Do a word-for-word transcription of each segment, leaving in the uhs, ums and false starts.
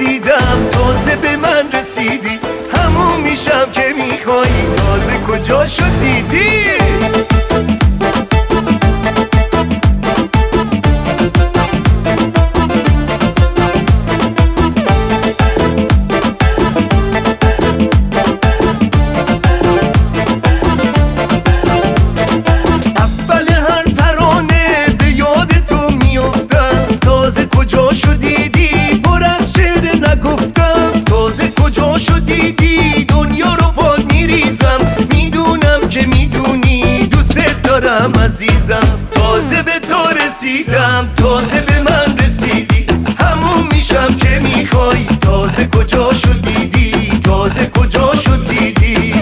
رسیدم، تازه به من رسیدی، همون میشم که میخوایی، تازه کجا شد دیدی؟ کجا شدیدی پر از شعر نگفتم، تازه کجا شدیدی دنیا رو باد میریزم، میدونم که میدونی دوست دارم عزیزم، تازه به تو رسیدم، تازه به من رسیدی، همون میشم که میخوای، تازه کجا شدیدی، تازه کجا شدیدی.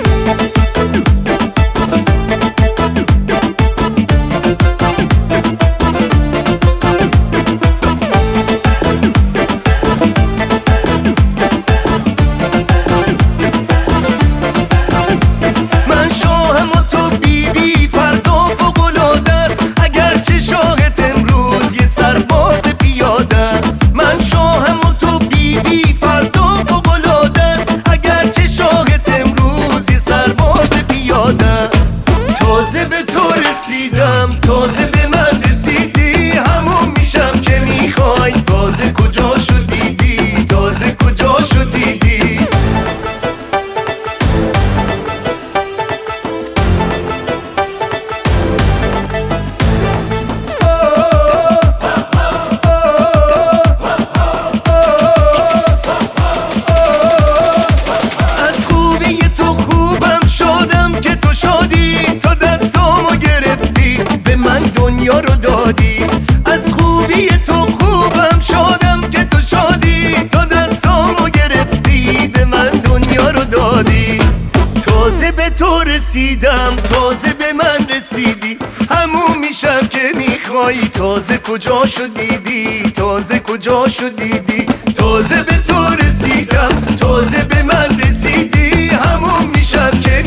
تازه به تو رسیدم، تازه به من رسیدی، همون میشم که میخوای، تازه کجا شدیدی، تازه کجا شدیدی. از خوبی تو خوبم شدم که تو شادی، دنیا رو دادی، از خوبی تو خوبم شدم که تو شادی، تا دستامو گرفتی به من دنیا رو دادی، تازه به تو رسیدم، تازه به من رسیدی، همون میشم که میخوایی، تازه کجا شدیدی، تازه کجا شدیدی، تازه به تو رسیدم، تازه به من رسیدی، همون میشم که